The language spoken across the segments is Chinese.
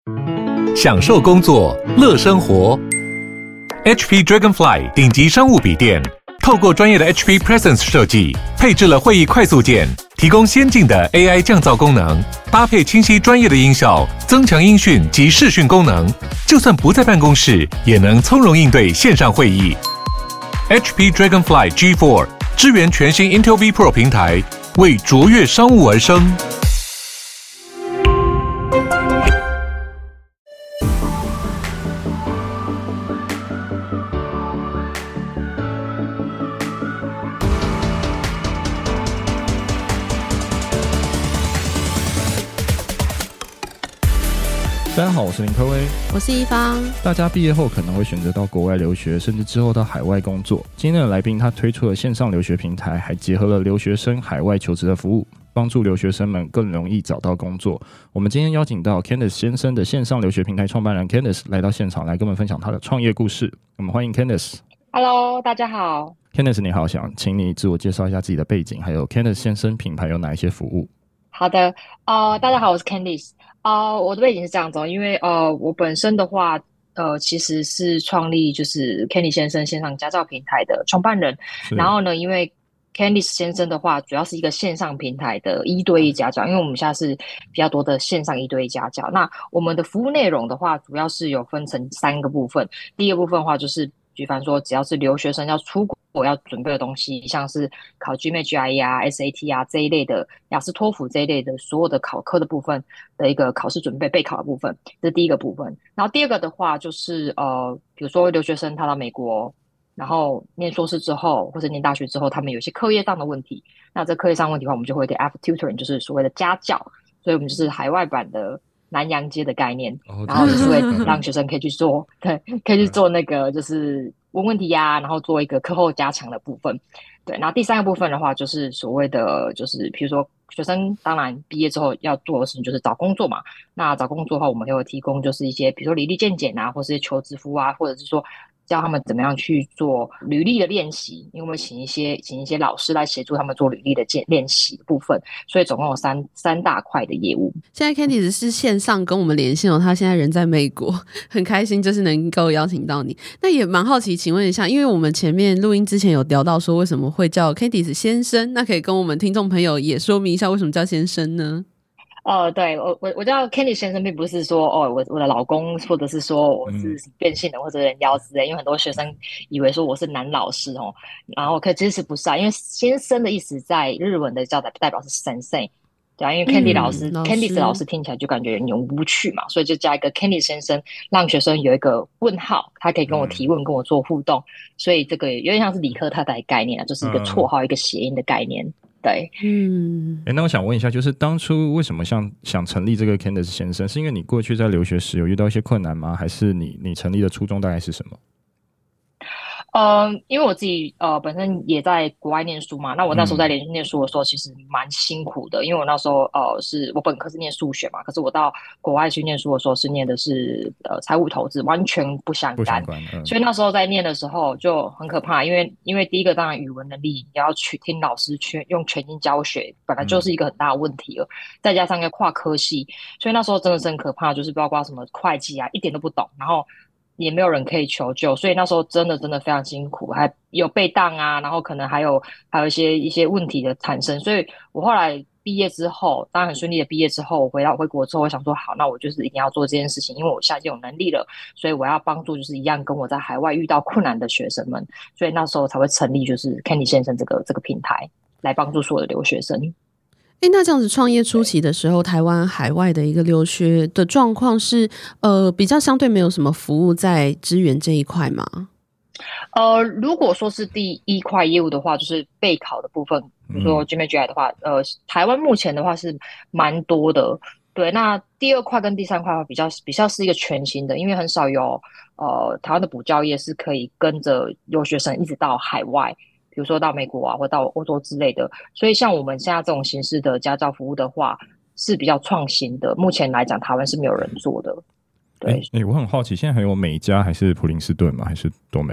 享受工作，乐生活。HP Dragonfly 顶级商务笔电，透过专业的 HP Presence 设计，配置了会议快速键，提供先进的 AI 降噪功能，搭配清晰专业的音效，增强音讯及视讯功能，就算不在办公室，也能从容应对线上会议。HP Dragonfly G4 支援全新 Intel V Pro 平台，为卓越商务而生。 大家好，我是林科威， 我是一方。 大家毕业后可能会选择到国外留学，甚至之后到海外工作。今天的来宾他推出了线上留学平台，还结合了留学生海外求职的服务，帮助留学生们更容易找到工作。我们今天邀请到 Candice 先生的线上留学平台创办人 Candice 来到现场，来跟我们分享他的创业故事。我们欢迎 Candice。Hello， 大家好。 Candice 你好，想请你自我介绍一下自己的背景，还有 Candice 先生品牌有哪一些服务？ 好的，大家好，我是 Candice。我的背景是这样子，因为我本身的话，其实是创立就是 Candice 先生线上家教平台的创办人。然后呢，因为 Candice 先生的话，主要是一个线上平台的1对1家教，因为我们现在是比较多的线上1对1家教。那我们的服务内容的话，主要是有分成3个部分。第一个部分的话，就是比方说，只要是留学生要出国要准备的东西，像是考 GMAT、GRE 啊、SAT 啊这一类的，雅思、托福这一类的所有的考科的部分的一个考试准备备考的部分，这是第一个部分。然后第二个的话，就是比如说留学生他到美国，然后念硕士之后或者念大学之后，他们有一些课业上的问题，那这课业上问题的话，我们就会有点 after tutoring， 就是所谓的家教，所以我们就是海外版的南洋街的概念，然后就是会让学生可以去做，对，可以去做那个就是问问题啊，然后做一个课后加强的部分。对，然后第3个部分的话，就是所谓的就是比如说学生当然毕业之后要做的事情就是找工作嘛。那找工作的话，我们也会提供就是一些比如说履历健检啊，或是求职服务啊，或者是说教他们怎么样去做履历的练习，因为我们请一些老师来协助他们做履历的练习的部分，所以总共有三大块的业务。 现在 Candice 是线上跟我们连线哦，他现在人在美国，很开心就是能够邀请到你。那也蛮好奇，请问一下，因为我们前面录音之前有聊到说为什么会叫 Candice 先生，那可以跟我们听众朋友也说明一下为什么叫先生呢？ 对，我叫 Candice 先生，并不是说我的老公，或者是说我是变性的或者人妖之类，因为很多学生以为说我是男老师哦，然后其实不是啊，因为先生的意思在日文的叫代表是先生，对啊，因为 Candice 老师听起来就感觉有点无趣嘛，所以就加一个 Candice 先生，让学生有一个问号，他可以跟我提问，跟我做互动，所以这个有点像是理科太太的概念啊，就是一个绰号，一个谐音的概念。对， 那我想问一下，就是当初为什么想成立这个 Candice 先生，是因为你过去在留学时有遇到一些困难吗？还是你成立的初衷大概是什么？ 因为我自己本身也在国外念书嘛，那我那时候在连续念书的时候，其实蛮辛苦的，因为我那时候我本科是念数学嘛，可是我到国外去念书的时候是念的是财务投资，完全不相干，所以那时候在念的时候就很可怕，因为第一个当然语文能力，你要去听老师用全英教学，本来就是一个很大的问题了，再加上要跨科系，所以那时候真的是很可怕，就是包括什么会计啊，一点都不懂，然后也没有人可以求救，所以那时候真的非常辛苦，还有被当啊，然后可能还有一些问题的产生，所以我后来毕业之后，当然很顺利的毕业之后，我回国之后，我想说好，那我就是一定要做这件事情，因为我现在有能力了，所以我要帮助就是一样跟我在海外遇到困难的学生们，所以那时候才会成立就是 Candice 先生这个平台，来帮助所有的留学生。 那这样子创业初期的时候，台湾海外的一个留学的状况是比较相对没有什么服务在支援这一块吗？ 如果说是第一块业务的话，就是备考的部分，比如说 GMAT 的话，台湾目前的话是蛮多的。对，那第2块跟第3块的话比较是一个全新的，因为很少有台湾的补教业是可以跟着留学生一直到海外，比如说到美国啊，或到欧洲之类的，所以像我们现在这种形式的家教服务的话，是比较创新的。目前来讲，台湾是没有人做的。对， 我很好奇，现在还有美加还是普林斯顿吗？还是都没了？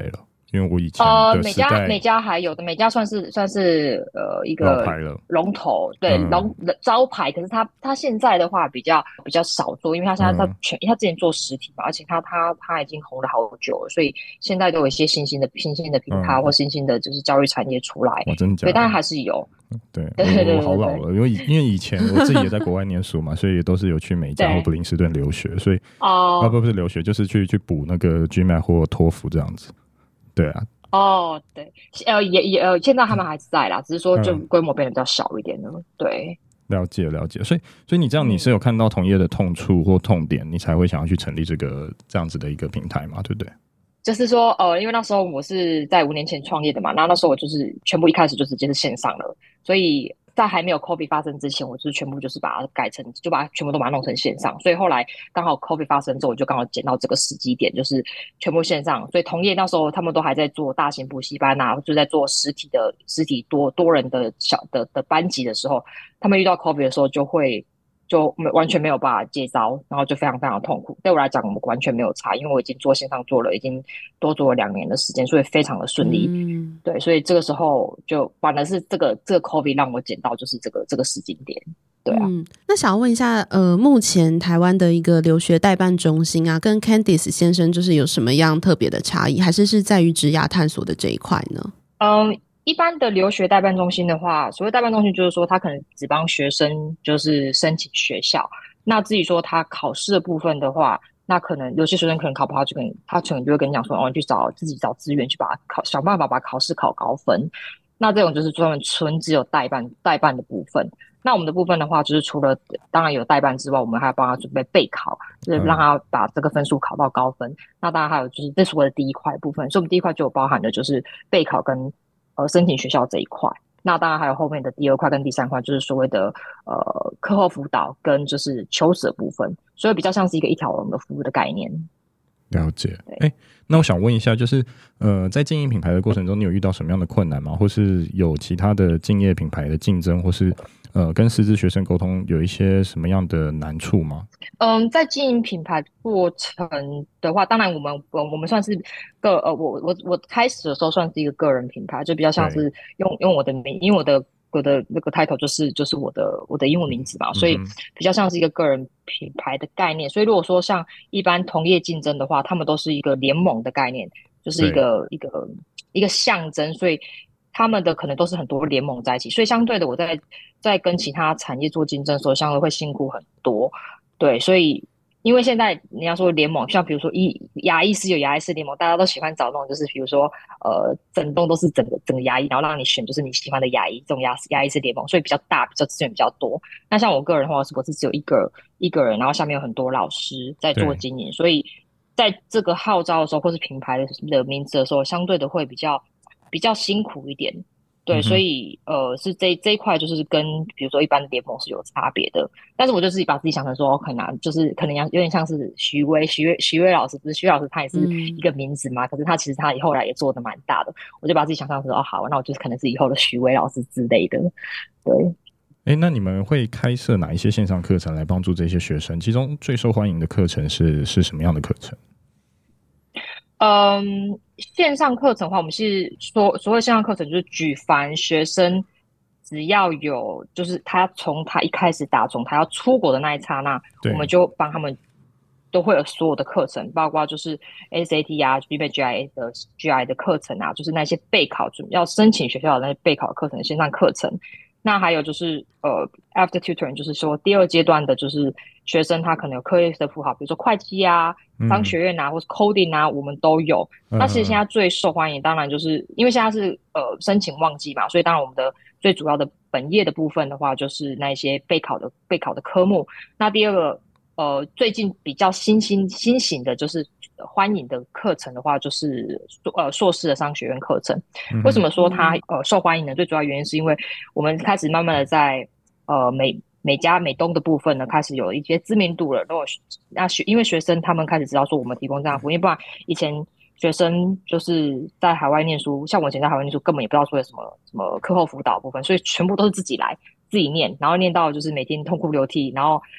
因为我以前的时代， 美加还有的，美加算是一个老牌了， 龙头，对，招牌。可是它现在的话比较少做，因为它现在它之前做实体嘛，而且它已经红了好久了，所以现在都有一些新兴的平台或新兴的就是教育产业出来。 哇，真的假的？ 对，但还是有。 对，我好老了，因为以前我自己也在国外念书嘛，所以也都是有去美加或普林斯顿留学，所以不是留学，就是去补那个 GMAT 或托福这样子。对啊。 对，现在他们还是在啦，只是说就规模变得比较小一点了。对， 了解。所以你这样你是有看到同业的痛处或痛点，你才会想要去成立这样子的一个平台嘛，对不对？ 就是说，因为那时候我是在5年前创业的嘛，那时候我就是全部一开始就直接是线上了，所以在还没有 COVID 发生之前，我就是全部就是把它改成，就把它全部都把它弄成线上。所以后来刚好 COVID 发生之后，我就刚好捡到这个时机点，就是全部线上。所以同业那时候他们都还在做大型补习班啊，就在做实体多人的小的班级的时候，他们遇到 COVID 的时候就完全没有办法接招，然后就非常非常痛苦。对我来讲，我完全没有差，因为我已经做线上已经多做了2年的时间，所以非常的顺利。对，所以这个时候就反而是这个 COVID 让我捡到就是这个时间点。对啊。 那想要问一下，目前台湾的一个留学代办中心啊，跟 Candice 先生就是有什么样特别的差异，还是在于职涯探索的这一块呢？ 一般的留学代办中心的话，所谓代办中心就是说，他可能只帮学生就是申请学校。那至于说他考试的部分的话，那可能有些学生可能考不好，他可能就会跟你讲说，你去自己找资源去把它想办法把考试考高分。那这种就是专门只有代办的部分。那我们的部分的话，就是除了当然有代办之外，我们还要帮他准备备考，就是让他把这个分数考到高分。那当然还有就是这是我的第一块部分，所以我们第一块就有包含的就是备考跟申请学校这一块。那当然还有后面的第2块跟第3块，就是所谓的课后辅导跟就是求职的部分，所以比较像是一条龙的服务的概念。 了解。那我想问一下，就是在经营品牌的过程中，你有遇到什么样的困难吗？或是有其他的竞业品牌的竞争，或是跟师资学生沟通有一些什么样的难处吗？ 在经营品牌过程的话，当然我们算是我开始的时候算是一个个人品牌，就比较像是用我的名，因为我的那个 title 就是我的英文名字嘛，所以比较像是一个个人品牌的概念。所以如果说像一般同业竞争的话，他们都是一个联盟的概念，就是一个象征，所以他们的可能都是很多联盟在一起。所以相对的，我在跟其他产业做竞争的时候，相对会辛苦很多。对，所以因为现在你要说联盟，像比如说牙医师有牙医师联盟，大家都喜欢找那种就是比如说整栋都是整个牙医，然后让你选就是你喜欢的牙医，这种牙医师联盟，所以比较大，比较资源比较多。那像我个人的话，我是只有一个人，然后下面有很多老师在做经营，所以在这个号召的时候，或是品牌的名字的时候，相对的会比较辛苦一点。对，所以是这一块就是跟比如说一般的联盟是有差别的，但是我就自己把自己想成说很难，就是可能有点像是徐威老师，不是徐老师他也是一个名字嘛，可是他其实他后来也做的蛮大的，我就把自己想象成说好，那我就是可能是以后的徐威老师之类的。对。 那你们会开设哪一些线上课程来帮助这些学生？其中最受欢迎的课程是什么样的课程？ 线上课程的话，我们是所谓线上课程，就是举凡学生只要有，就是他从他一开始打从他要出国的那一刹那，我们就帮他们都会有所有的课程，包括就是 SAT 啊、GPA 的课程啊，就是那些备考要申请学校的那些备考课程线上课程。那还有就是after tutoring， 就是说第2阶段的，就是学生他可能有课业的辅导，比如说会计啊、商学院啊，或是 coding 啊，我们都有。那其实现在最受欢迎，当然就是因为现在是申请旺季嘛，所以当然我们的最主要的本业的部分的话，就是那些备考的科目。那第2个最近比较新型的就是欢迎的课程的话，就是硕士的商学院课程。为什么说它受欢迎呢？最主要原因是因为我们开始慢慢的在美加美东的部分呢，开始有一些知名度了。因为学生他们开始知道说我们提供这样的服务，因为不然以前学生就是在海外念书，像我以前在海外念书，根本也不知道说有什么课后辅导部分，所以全部都是自己来自己念，然后念到就是每天痛哭流涕，然后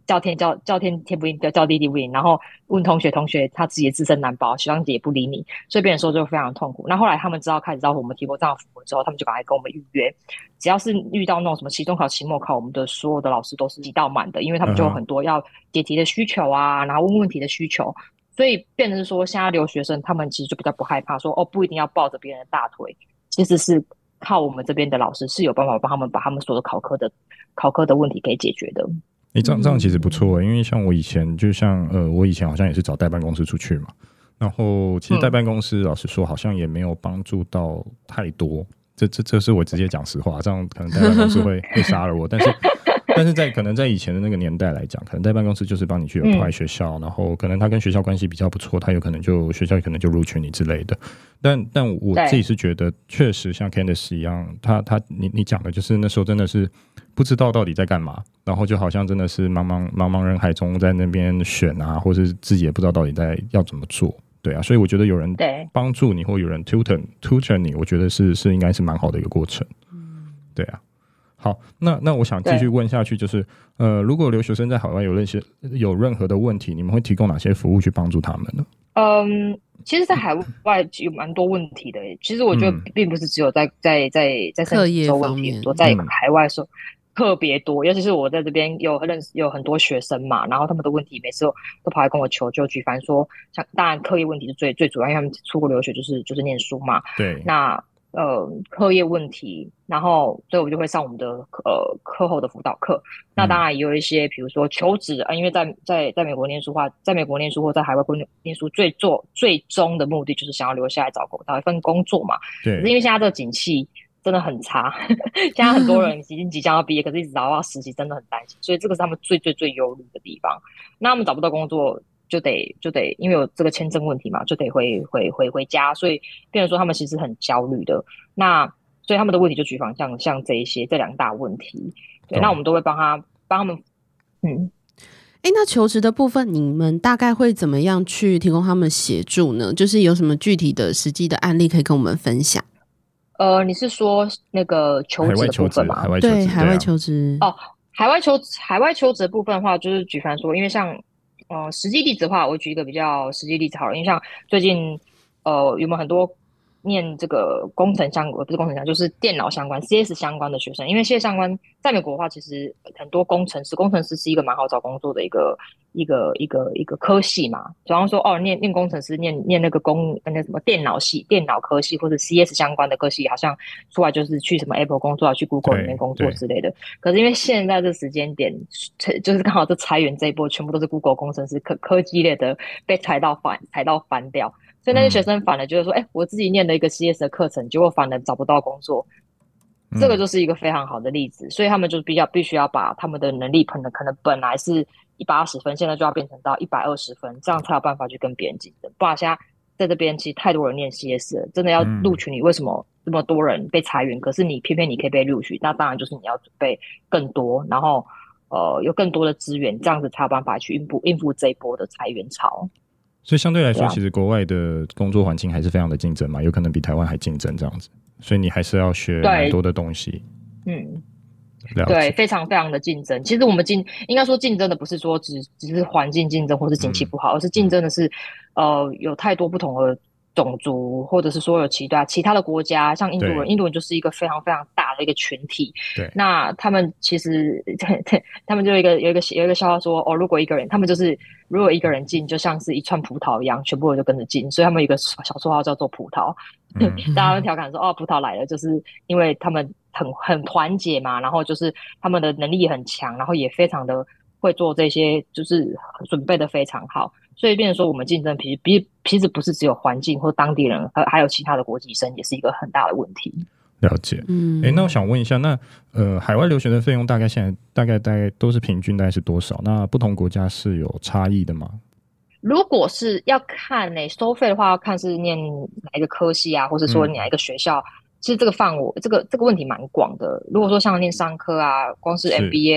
叫天天不应，叫地地不应，然后问同学他自己的自身难保，学长姐也不理你，所以变成说就非常痛苦。那后来他们开始知道我们提供这样的服务之后，他们就赶快跟我们预约，只要是遇到那种什么期中考、期末考，我们的所有的老师都是挤到满的，因为他们就有很多要解题的需求啊，然后问问题的需求，所以变成是说现在留学生他们其实就比较不害怕说不一定要抱着别人的大腿，其实是靠我们这边的老师是有办法帮他们把他们所有的考科的问题给解决的。 这样其实不错，因为像我以前我以前好像也是找代办公司出去嘛，然后其实代办公司老实说好像也没有帮助到太多，这是我直接讲实话，这样可能代办公司会杀了我，但是可能在以前的那个年代来讲，可能代办公司就是帮你去apply学校，然后可能他跟学校关系比较不错，他有可能学校可能就录取你之类的。但我自己是觉得，确实像 Candice 一样，你讲的就是那时候真的是不知道到底在干嘛，然后就好像真的是茫茫人海中在那边选啊，或是自己也不知道到底要怎么做。对啊，所以我觉得有人帮助你或有人 tutor 你，我觉得是应该是蛮好的一个过程。对啊。好，那我想继续问下去，就是如果留学生在海外有任何的问题，你们会提供哪些服务去帮助他们呢？ 其实，在海外有蛮多问题的。其实我觉得并不是只有在课业问题多，在海外的时候特别多。尤其是我在这边有很多学生嘛，然后他们的问题每次都跑来跟我求救。举凡说，像当然课业问题是最主要，因为他们出国留学就是念书嘛。 对， 那课业问题，然后所以我就会上我们的课后的辅导课。那当然也有一些，比如说求职因为在美国念书在美国念书或在海外念书，最终的目的就是想要留下来找一份工作嘛。 对。 可是因为现在这个景气真的很差，现在很多人已经即将要毕业，可是一直找到实习，真的很担心，所以这个是他们最忧虑的地方。那他们找不到工作，就得因为有这个签证问题嘛，就得回家，所以变成说他们其实很焦虑的。那所以他们的问题就举凡像这两大问题，对，那我们都会帮他们。 那求职的部分，你们大概会怎么样去提供他们协助呢？就是有什么具体的实际的案例可以跟我们分享？ 你是说那个求职的部分吗？ 对，海外求职。 海外求职的部分的话，就是举凡说，因为像实际例子的话，我举一个比较实际例子好了。因为像最近有没有很多念这个工程相关，不是工程相关，就是电脑相关 CS 相关的学生。因为CS 相关在美国的话，其实很多工程师是一个蛮好找工作的一个科系嘛。比方说念工程师，念那个那什么电脑科系或者 CS 相关的科系，好像出来就是去什么 Apple 工作，去 Google 里面工作之类的。可是因为现在这时间点，就是刚好这裁员这一波，全部都是 Google 工程师科技类的被裁到翻掉。所以那些学生反而觉得说，我自己念了一个 CS 的课程，结果反而找不到工作，这个就是一个非常好的例子。所以他们就必须要把他们的能力可能本来是180分，现在就要变成到120分，这样才有办法去跟别人竞争。不然现在这边其实太多人念 CS 了，真的要录取你，为什么这么多人被裁员？可是你偏偏你可以被录取，那当然就是你要准备更多，然后有更多的资源，这样子才有办法去应付这一波的裁员潮。 所以相对来说，其实国外的工作环境还是非常的竞争嘛，有可能比台湾还竞争这样子，所以你还是要学很多的东西。 对，非常非常的竞争。其实我们应该说竞争的不是说只是环境竞争或是景气不好，而是竞争的是有太多不同的种族，或者是说有其他的国家，像印度人就是一个非常非常大的一个群体。 对， 那他们其实他们就有一个笑话说，如果一个人进，就像是一串葡萄一样，全部人就跟着进，所以他们有一个小绰号叫做葡萄。大家会调侃说，葡萄来了，就是因为他们很团结嘛，然后就是他们的能力也很强，然后也非常的会做这些，就是准备的非常好。所以变成说，我们竞争其实不是只有环境或当地人，还有其他的国际生，也是一个很大的问题。 了解。那我想问一下，那海外留学的费用大概现在大概都是平均大概是多少？那不同国家是有差异的吗？ 如果是要看收费的话，要看是念哪一个科系啊，或者说哪一个学校。其实这个范围这个问题蛮广的。如果说像念商科啊，光是 MBA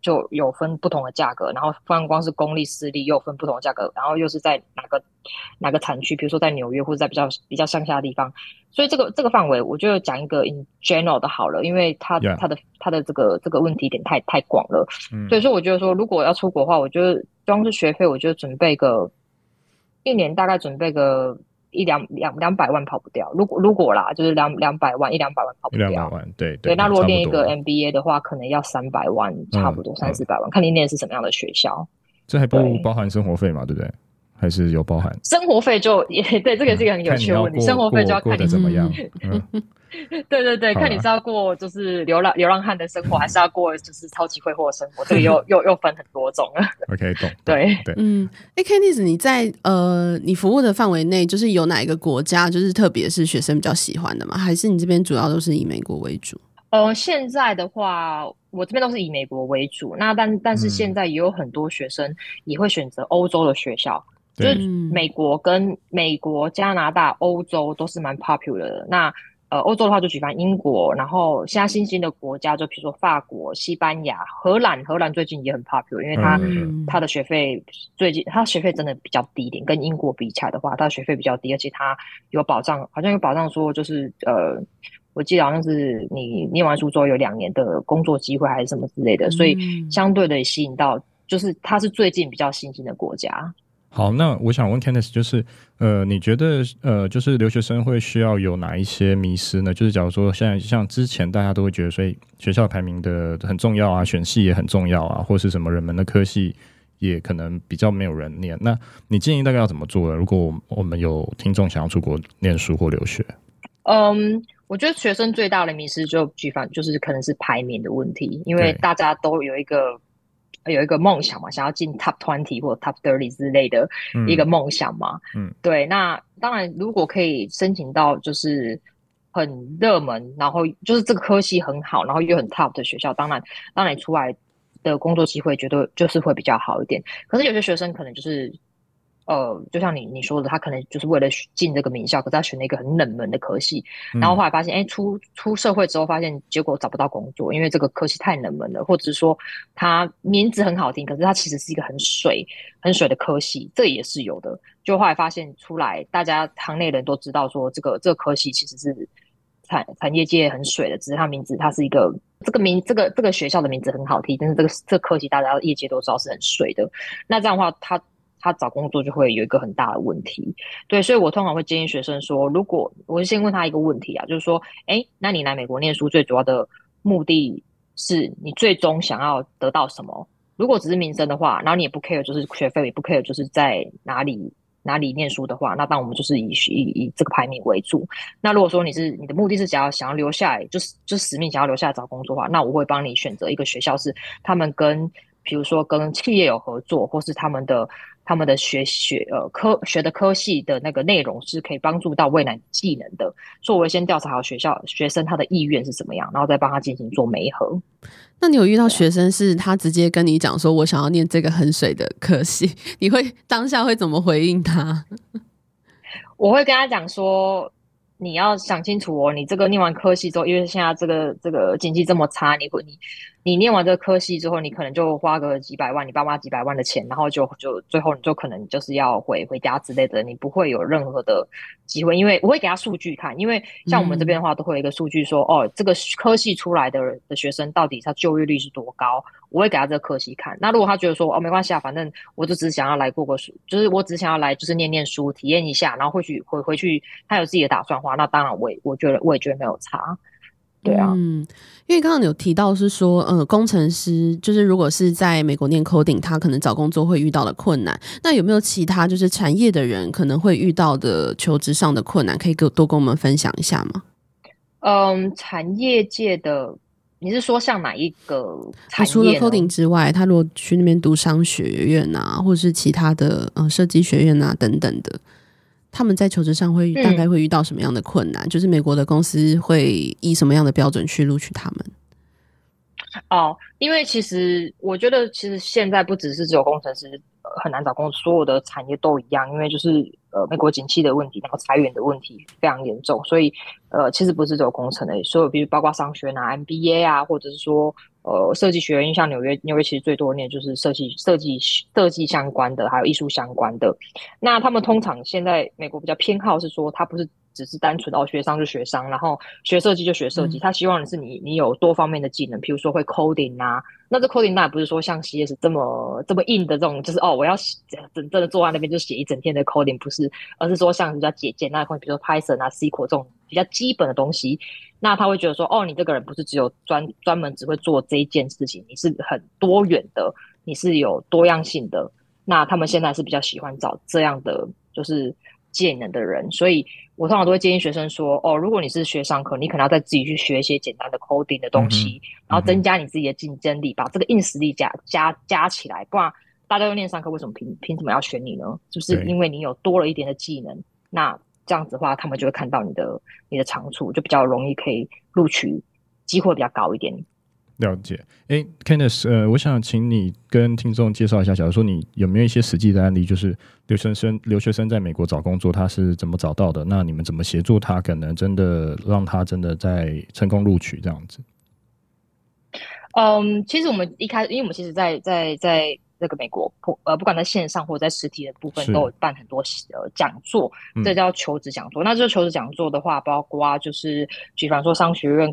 就有分不同的价格，然后光是公立私立又有分不同的价格，然后又是在哪个产区，比如说在纽约或者在比较乡下的地方，所以这个范围我就讲一个 in general 的好了，因为它的这个问题点太广了，所以说我觉得说如果要出国的话，我觉得光是学费，我就准备个一年大概准备个200万跑不掉，如果啦，就是200万100-200万跑不掉 ，100-200万，对。 那如果念一个 MBA 的话，可能要300万，差不多300-400万，看你念的是什么样的学校。 这还不包含生活费嘛，对不对？还是有包含？ 生活费就也对，这个是一个很有趣的问题。生活费就要看你怎么样。 对，看你是要过就是流浪汉的生活，还是要过就是超级挥霍的生活，这个又分很多种了。 OK， 懂。 对。 Candice， 你在你服务的范围内，就是有哪一个国家就是特别是学生比较喜欢的吗？还是你这边主要都是以美国为主？ 现在的话，我这边都是以美国为主。那但是现在也有很多学生也会选择欧洲的学校，就是美国、加拿大、欧洲都是蛮 popular 的。那欧洲的话就举凡英国，然后现在新兴的国家就比如说法国、西班牙、荷兰最近也很 popular， 因为它的学费它学费真的比较低一点，跟英国比起来的话，它的学费比较低，而且它有保障，好像有保障说就是我记得好像是你念完书之后有2年的工作机会还是什么之类的，所以相对的吸引到就是它是最近比较新兴的国家。 好，那我想问 Candice， 就是你觉得就是留学生会需要有哪一些迷思呢？就是假如说现在像之前大家都会觉得，所以学校排名的很重要啊，选系也很重要啊，或是什么热门的科系也可能比较没有人念。那你建议大概要怎么做呢？如果我们有听众想要出国念书或留学？ 我觉得学生最大的迷思就是可能是排名的问题，因为大家都有一个梦想嘛，想要进 Top 20或 Top 30之类的一个梦想嘛。对。那当然，如果可以申请到就是很热门，然后就是这个科系很好，然后又很 top 的学校，当然你出来的工作机会绝对就是会比较好一点。可是有些学生可能就是就像你说的，他可能就是为了进这个名校，可是他选了一个很冷门的科系，然后后来发现，出社会之后发现结果找不到工作，因为这个科系太冷门了，或者是说他名字很好听，可是他其实是一个很水的科系，这也是有的。就后来发现出来，大家行内人都知道说，这个科系其实是产业界很水的，只是它是一个这个学校的名字很好听，但是这个科系大家业界都知道是很水的。那这样的话，他找工作就会有一个很大的问题。对，所以我通常会建议学生说，如果我先问他一个问题啊，就是说，那你来美国念书最主要的目的是你最终想要得到什么？如果只是名声的话，然后你也不 care 就是学费，也不 care 就是在哪里念书的话，那当然我们就是以这个排名为主。那如果说你的目的是想要留下来，就死命想要留下来找工作的话，那我会帮你选择一个学校是他们比如说跟企业有合作，或是他们的学的科系的那个内容是可以帮助到未来技能的，所以我会先调查好学生他的意愿是怎么样，然后再帮他进行做媒合。 那你有遇到学生是他直接跟你讲说我想要念这个很水的科系，你当下会怎么回应他？ 我会跟他讲说，你要想清楚哦，你这个念完科系之后，因为现在这个经济这么差，你念完这个科系之后，你可能就花个几百万，你爸妈几百万的钱，然后就最后你就可能就是要回家之类的，你不会有任何的机会。因为我会给他数据看，因为像我们这边的话，都会有一个数据说，这个科系出来的学生到底他就业率是多高，我会给他这个科系看。那如果他觉得说，没关系啊，反正我就只想要来过个书，就是我只想要来就是念书体验一下，然后回去他有自己的打算的话，那当然我也觉得没有差。对啊， 因为刚刚有提到是说，工程师就是如果是在美国念 coding， 他可能找工作会遇到的困难。那有没有其他就是产业的人可能会遇到的求职上的困难，可以多跟我们分享一下吗？ 产业界的，你是说像哪一个产业呢？ 除了 coding 之外，他如果去那边读商学院啊，或者是其他的设计学院啊等等的。他们在求职上大概会遇到什么样的困难？就是美国的公司会以什么样的标准去录取他们？ 因为其实我觉得，其实现在不只是只有工程师很难找工作，所有的产业都一样。因为就是美国景气的问题，然后裁员的问题非常严重，所以其实不是只有工程的，所有比如包括商学院啊、MBA 啊，或者是说设计学院，像纽约其实最多念就是设计相关的，还有艺术相关的。那他们通常现在美国比较偏好是说，他不是只是单纯学商就学商，然后学设计就学设计，他希望的是你有多方面的技能，比如说会 coding 啊。那这 coding 那不是说像 CS 这么硬的这种，就是我要真的坐在那边就写一整天的 coding， 不是，而是说像比较简单的东西，比如说 Python 啊、SQL 这种比较基本的东西。那他会觉得说，你这个人不是只有专门只会做这一件事情，你是很多元的，你是有多样性的。那他们现在是比较喜欢找这样的就是技能的人，所以我通常都会建议学生说，如果你是学商科，你可能要再自己去学一些简单的 coding 的东西，然后增加你自己的竞争力，把这个硬实力加起来，不然大家都念商科，为什么凭什么要选你呢？就是因为你有多了一点的技能，那这样子的话，他们就会看到你的长处，就比较容易可以录取机会比较高一点。 了解。Candice， 我想请你跟听众介绍一下，假如说你有没有一些实际的案例，就是留学生在美国找工作，他是怎么找到的？那你们怎么协助他，可能真的让他真的在成功录取这样子？ 其实我们一开始，因为我们其实在这个美国，不管在线上或者在实体的部分，都有办很多讲座，这叫求职讲座。那这个求职讲座的话，包括就是比方说商学院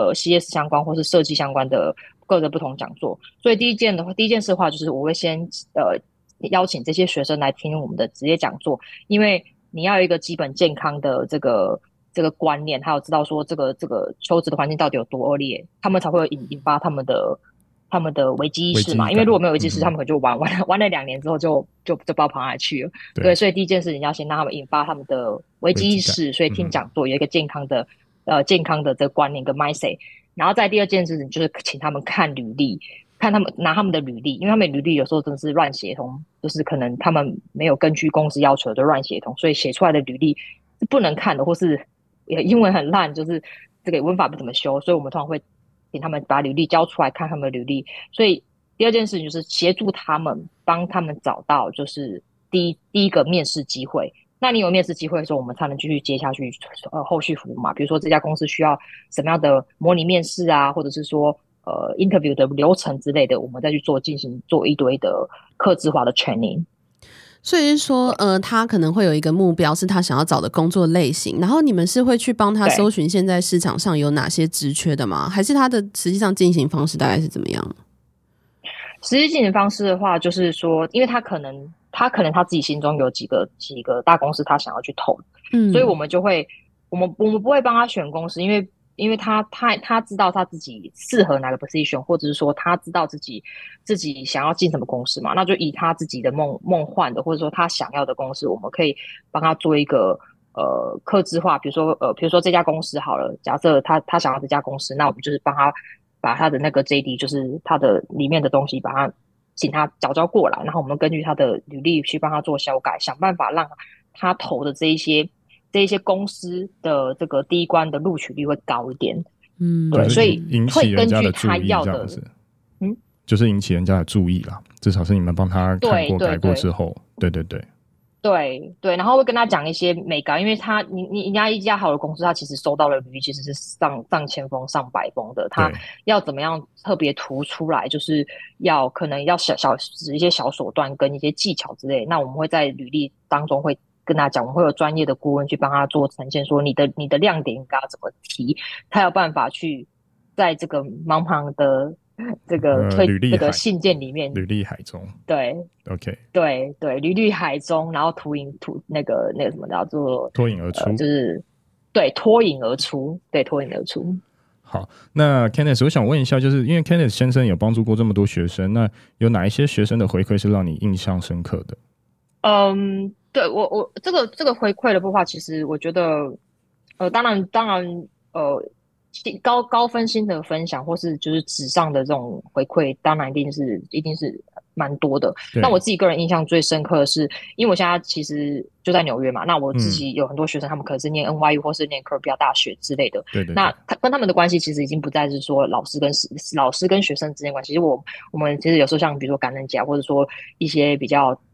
CS 相关或是设计相关的各个不同讲座。所以第一件事的话，就是我会先邀请这些学生来听我们的职业讲座，因为你要有一个基本健康的这个观念，还有知道说这个求职的环境到底有多恶劣，他们才会引发他们的危机意识嘛。因为如果没有危机意识，他们可能就玩了2年之后就不知道跑哪里去了。对，所以第一件事情要先让他们引发他们的危机意识，所以听讲座有一个健康的这个观念跟 mindset。然后再第二件事情就是请他们看履历，看他们拿他们的履历，因为他们履历有时候真的是乱协同，就是可能他们没有根据公司要求的乱协同，所以写出来的履历是不能看的，或是英文很烂，就是这个文法不怎么修，所以我们通常会请他们把履历交出来看他们的履历。所以第二件事情就是协助他们，帮他们找到就是第一个面试机会。那你有面试机会的时候，我们才能继续接下去后续服务嘛。比如说这家公司需要什么样的模拟面试啊，或者是说interview 的流程之类的，我们再去进行一堆的客制化的 training。 所以是说他可能会有一个目标是他想要找的工作类型，然后你们是会去帮他搜寻现在市场上有哪些职缺的吗？还是他的实际上进行方式大概是怎么样？ 实际进行方式的话，就是说因为他可能他自己心中有几个大公司他想要去投，所以我们就会我们不会帮他选公司，因为他知道他自己适合哪个 position， 或者是说他知道自己想要进什么公司嘛，那就以他自己的梦幻的，或者说他想要的公司，我们可以帮他做一个客制化。比如说这家公司好了，假设他想要这家公司，那我们就是帮他把他的那个 JD， 就是他的里面的东西，把他请他交过来，然后我们根据他的履历去帮他做修改，想办法让他投的这一些公司的这个第一关的录取率会高一点。对，所以会根据他要的， 就是引起人家的注意啦。至少是你们帮他看过改过之后，对，然后会跟他讲一些美感，因为人家一家好的公司，他其实收到的履历其实是上千封、上百封的，他要怎么样特别突出来，就是可能要使一些小手段跟一些技巧之类。那我们会在履历当中会跟他讲，我们会有专业的顾问去帮他做呈现，说你的亮点应该要怎么提，他有办法去在这个茫茫的这个这个信件里面， 履历海中， 对 ，OK， 对，履历海中，然后那个什么叫做脱颖而出， 就是对脱颖而出。 好，那 Candice， 我想问一下，就是因为 Candice 先生有帮助过这么多学生，那有哪一些学生的回馈是让你印象深刻的？ 对，我这个回馈的部分，其实我觉得，当然，高分心的分享，或是就是纸上的这种回馈，当然一定是蛮多的。那我自己个人印象最深刻的是，因为我现在其实就在纽约嘛，那我自己有很多学生，他们可能是念 NYU 或是念哥伦比亚大学之类的。对，那跟他们的关系其实已经不再是说老师跟学生之间的关系。其实我们其实有时候像比如说感恩节，或者说一些比较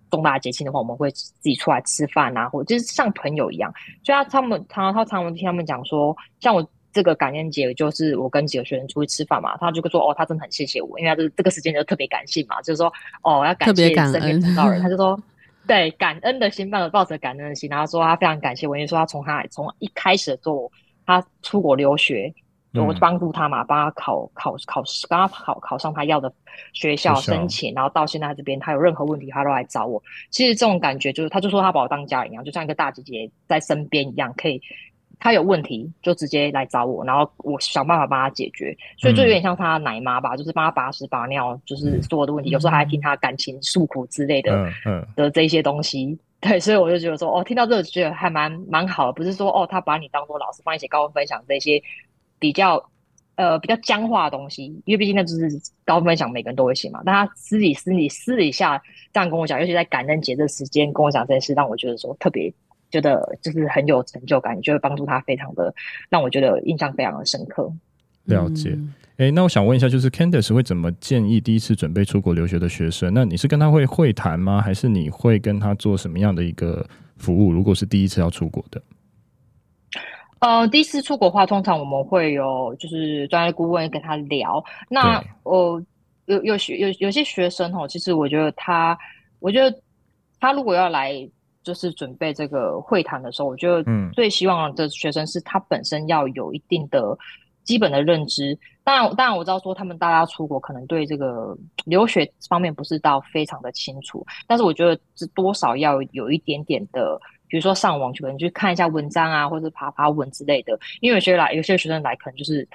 重大节庆的话，我们会自己出来吃饭啊，或者就是像朋友一样。所以他们常常听他们讲说，像我这个感恩节，就是我跟几个学生出去吃饭嘛，他就说哦，他真的很谢谢我，因为他这个时间就特别感性嘛，就是说哦，要感谢身边碰到人，他就说对感恩的心，抱着感恩的心，然后说他非常感谢我，因为说他从一开始的时候，他出国留学。我帮助他嘛，帮他考上他要的学校申请，然后到现在这边他有任何问题他都来找我。其实这种感觉就是，他就说他把我当家人一样，就像一个大姐姐在身边一样，可以他有问题就直接来找我，然后我想办法帮他解决。所以就有点像他奶妈吧，就是帮他把屎把尿，就是所有的问题，有时候还听他感情诉苦之类的的这些东西。对，所以我就觉得说，听到这个就觉得还蛮好的，不是说他把你当做老师，帮你写高分分享这些比较僵化的东西，因为毕竟那就是高分享，每个人都会写嘛。但他私底下这样跟我讲，尤其在感恩节这时间跟我讲这件事，让我觉得说特别觉得就是很有成就感，就会帮助他非常的让我觉得印象非常的深刻。 了解。那我想问一下，就是 Candice 会怎么建议第一次准备出国留学的学生？那你是跟他会谈吗？还是你会跟他做什么样的一个服务？如果是第一次要出国的？ 第一次出国的话，通常我们会有就是专业顾问跟他聊。那有些学生其实我觉得他如果要来就是准备这个会谈的时候，我觉得最希望的学生是他本身要有一定的基本的认知。当然我知道说他们大家出国可能对这个留学方面不是到非常的清楚，但是我觉得多少要有一点点的，比如说上网可能去看一下文章啊，或者爬文之类的。因为有些学生来可能就是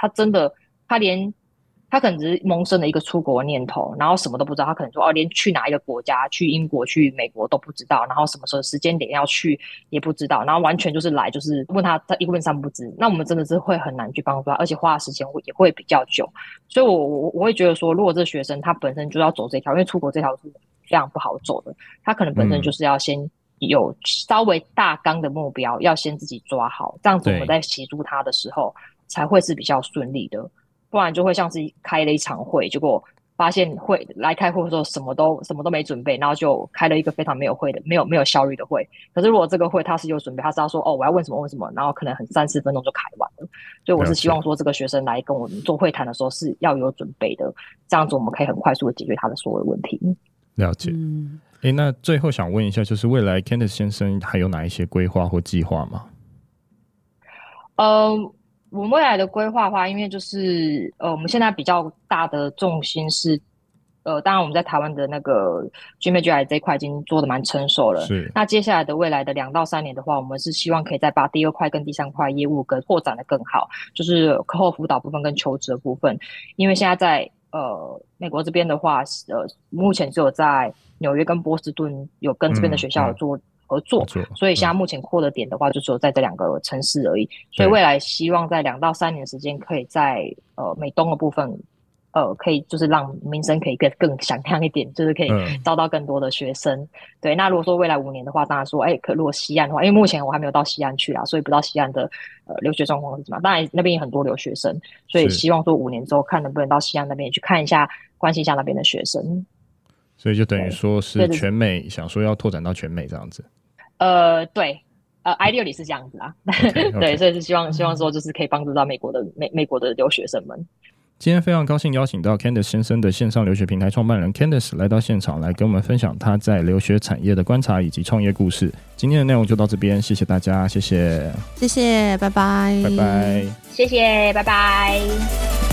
他可能只是萌生了一个出国的念头，然后什么都不知道，他可能说连去哪一个国家，去英国去美国都不知道，然后什么时候时间点要去也不知道，然后完全就是来就是问他一问三不知。那我们真的是会很难去帮助他，而且花的时间也会比较久。所以我会觉得说，如果这学生他本身就要走这条，因为出国这条是非常不好走的，他可能本身就是要先有稍微大纲的目标，要先自己抓好，这样子我们在协助他的时候才会是比较顺利的。不然就会像是开了一场会，结果发现会来开会的时候什么都没准备，然后就开了一个非常没有效率的会。可是如果这个会他是有准备，他是要说我要问什么，然后可能很3-4分钟就开完了。所以我是希望说这个学生来跟我们做会谈的时候是要有准备的，这样子我们可以很快速的解决他的所有问题。 了解。那最后想问一下，就是未来 Candice 先生还有哪一些规划或计划吗？ 我们未来的规划的话，因为就是我们现在比较大的重心是当然我们在台湾的那个 GMAGI 这一块已经做得蛮成熟了。 是。 那接下来的未来的2到3年的话，我们是希望可以再把第2块跟第3块业务跟拓展的更好，就是课后辅导部分跟求职的部分。因为现在在美国这边的话，目前只有在纽约跟波士顿有跟这边的学校有做合作，所以现在目前扩的点的话就只有在这2个城市而已。所以未来希望在2到3年时间可以在美东的部分可以就是让名声可以更响亮一点，就是可以招到更多的学生。对，那如果说未来5年的话，当然说如果西岸的话，因为目前我还没有到西岸去啦，所以不知道西岸的留学状况是什么。当然那边有很多留学生，所以希望说5年之后看能不能到西岸那边去看一下，关心一下那边的学生。 所以就等于说是全美，想说要拓展到全美这样子。 对，ideally 是这样子啦。对，所以是希望说就是可以帮助到美国的留学生们。 今天非常高兴邀请到 Candice 先生的线上留学平台创办人 Candice 来到现场，来跟我们分享他在留学产业的观察以及创业故事。今天的内容就到这边，谢谢大家，谢谢， 拜拜， 拜拜， 谢谢，拜拜。